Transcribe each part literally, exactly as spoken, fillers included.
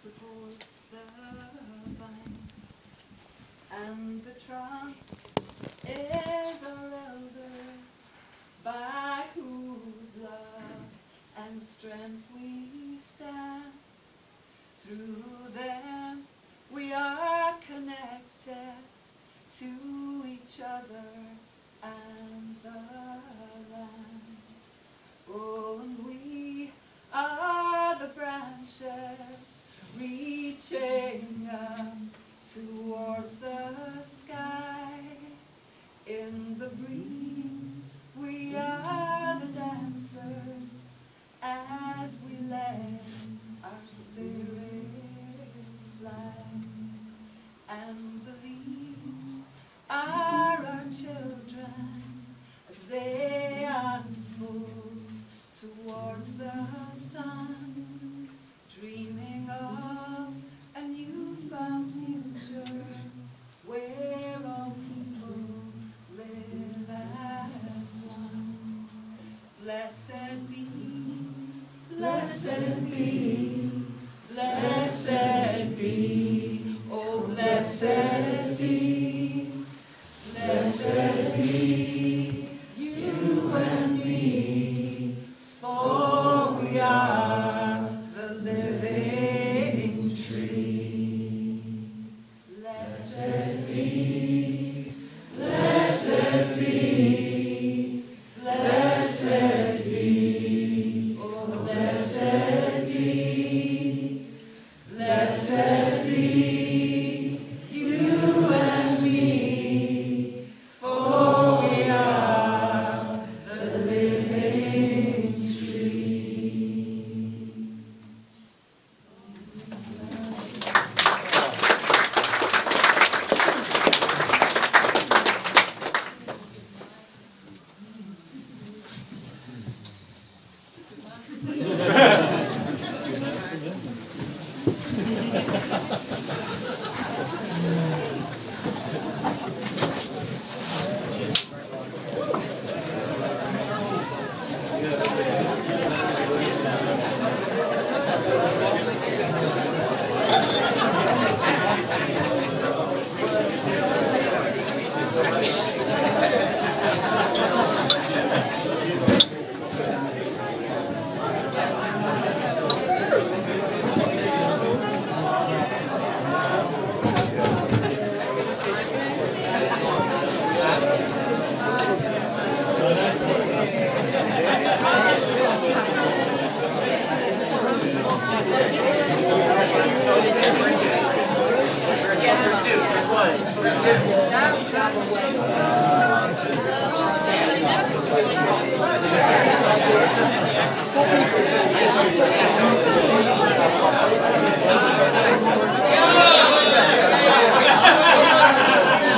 supports the vine, and the trunk is our elder, by whose love and strength we stand. Through them we are connected to each other and the land. Oh, and we are the branches reaching up towards the sky. In the breeze we are the dancers as we let our spirits fly. And the leaves are our children as they unfold towards the sun, dreaming of a newfound future where all people live as one. Blessed be, blessed be, blessed be, oh blessed be, blessed be you and me, for we are the living tree. Blessed be, blessed be, blessed be, oh blessed be, blessed be you and me, for we are the living tree.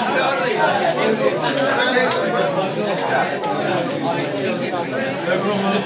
Everyone